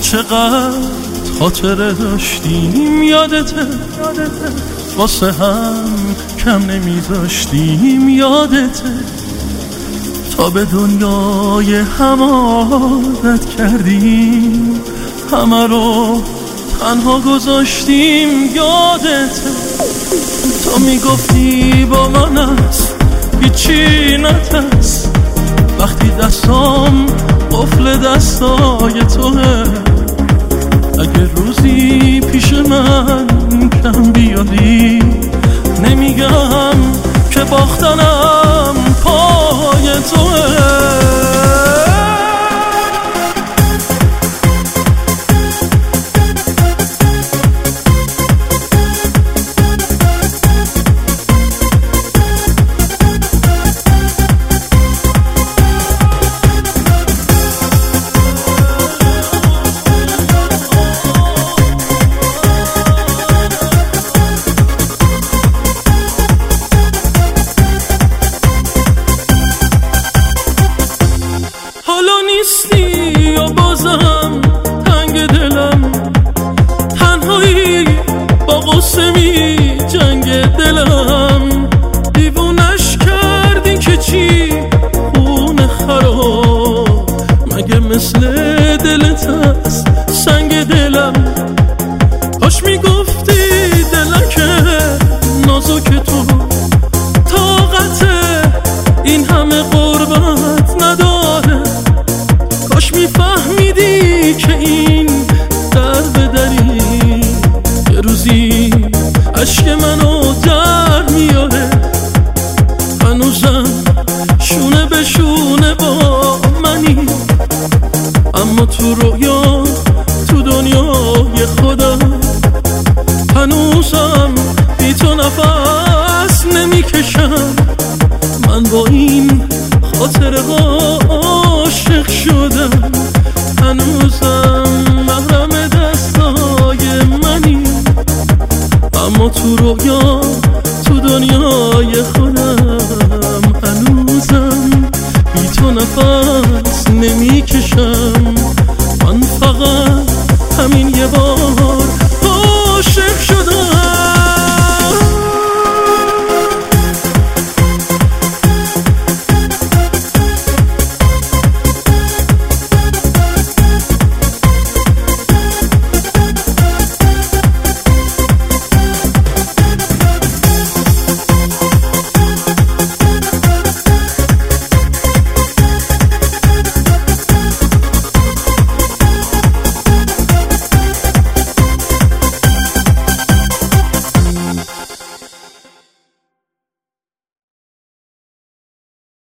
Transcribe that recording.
چقدر خاطره داشتیم یادته، واسه هم کم نمیذاشتیم یادته، تا به دنیای هم عادت کردیم، همه رو تنها گذاشتیم یادته. تو میگفتی با من هست هیچی نترس، وقتی دستام قفل دستای توه، اگه روزی پیش من کم بیادی نمیگم که باختنم پای توه. نیستی و بازم تنگ دلم، تنهایی با غصه می جنگ دلم، دیوونش کردی که چی خونه خراب، مگه مثل دلت هست سنگ دلم. کاش میگفتی دلک نازک تو طاقت این همه قربت نداره، کاش میفهمیدی که این درد دری یه روزی عشق منو در میاره. هنوزم شونه به شونه با منی، اما تو رویا تو دنیای خودم، هنوزم بی تو نفس نمیکشم. من با این خاطره عاشق شدم، هنوزم محرم دستای منی، اما تو رویا